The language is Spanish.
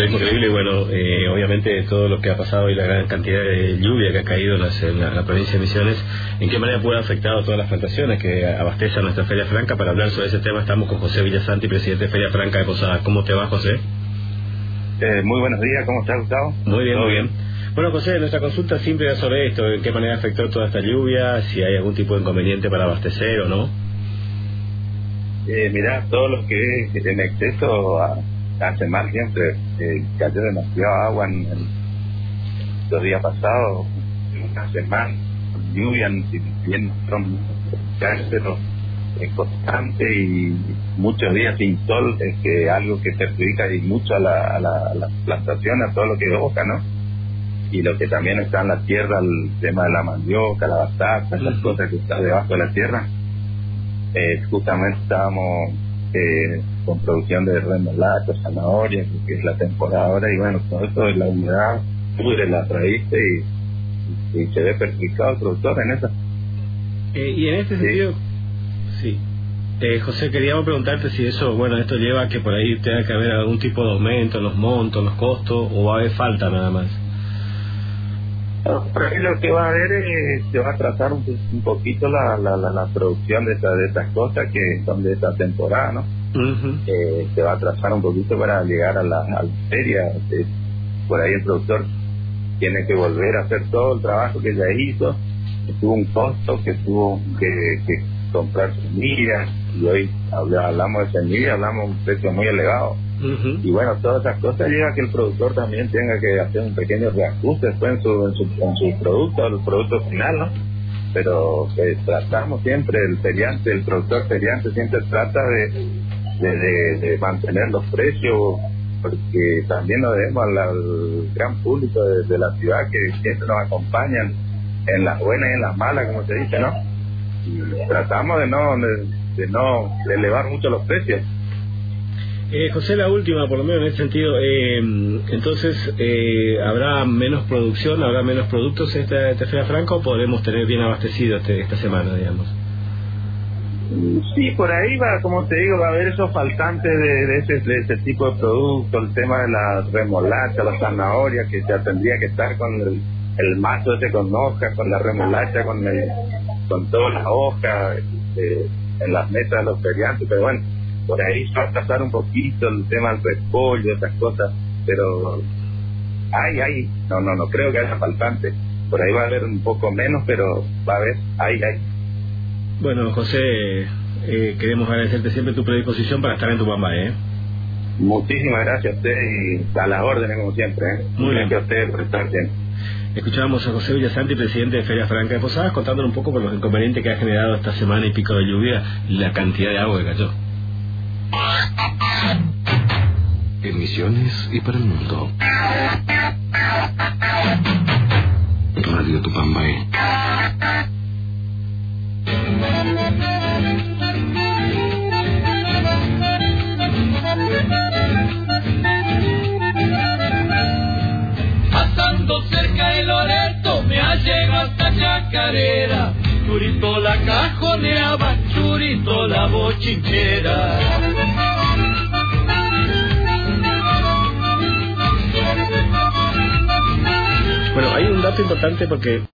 es increíble. Bueno, obviamente todo lo que ha pasado y la gran cantidad de lluvia que ha caído en la provincia de Misiones, ¿en qué manera puede afectar a todas las plantaciones que abastecen nuestra Feria Franca? Para hablar sobre ese tema estamos con José Villasanti, presidente de Feria Franca de Posadas. ¿Cómo te va, José? Muy buenos días, ¿cómo estás, Gustavo? Muy bien, muy bien. Bueno, José, nuestra consulta siempre era sobre esto, en qué manera afectó toda esta lluvia, si hay algún tipo de inconveniente para abastecer o no. Mirá, todo lo que es en exceso hace mal siempre. Cayó demasiada agua en los días pasados, una semana, lluvia, si bien son pero es constante y muchos días sin sol, es que algo que perjudica y mucho a la plantación, a todo lo que evoca, ¿no? Y lo que también está en la tierra, el tema de la mandioca, la batata, las cosas que están debajo de la tierra. Justamente estábamos con producción de remolacha, zanahoria, que es la temporada ahora, y bueno, todo esto de la humedad pudre las raíces y se ve perjudicado el productor en eso. Y en este sentido, sí. José, queríamos preguntarte si eso, bueno, esto lleva a que por ahí tenga que haber algún tipo de aumento en los montos, en los costos, o va a haber falta nada más. Por ahí lo que va a haber es se va a atrasar un poquito la producción de estas cosas que son de esta temporada, ¿no? Se va a atrasar un poquito para llegar a la feria. Por ahí el productor tiene que volver a hacer todo el trabajo que ya hizo, que tuvo un costo, que tuvo que comprar semillas, y hoy hablamos de semillas, hablamos de un precio muy elevado. Y bueno, todas esas cosas llevan a que el productor también tenga que hacer un pequeño reajuste después en su producto, el producto final, ¿no? Pero tratamos siempre, el productor feriante siempre trata de mantener los precios, porque también nos debemos al gran público de la ciudad que siempre nos acompañan en las buenas y en las malas, como se dice, ¿no? Y tratamos de no elevar mucho los precios. José, la última, por lo menos en ese sentido, entonces, ¿habrá menos producción, habrá menos productos esta Feria Franca o podremos tener bien abastecido esta semana, digamos? Sí, por ahí va, como te digo, va a haber esos faltantes de ese tipo de productos, el tema de la remolacha, la zanahoria, que ya tendría que estar con el mazo ese con hojas, con la remolacha, con todas las hojas en las mesas de los feriantes, pero bueno, por ahí va a pasar un poquito el tema del repollo, esas cosas, pero no creo que haya faltante. Por ahí va a haber un poco menos, pero va a haber, hay. Bueno, José, queremos agradecerte siempre tu predisposición para estar en Tupambay, Muchísimas gracias a usted y a las órdenes como siempre, Muy bien. Gracias a usted por estar bien. Escuchábamos a José Villasanti, presidente de Feria Franca de Posadas, contándole un poco por los inconvenientes que ha generado esta semana y pico de lluvia y la cantidad de agua que cayó. En Misiones y para el mundo. Radio Tupambay. Pasando cerca de Loreto me ha llegado hasta Chacarera. Churito la cajoneaba, churito la bochinchera. Bueno, hay un dato importante porque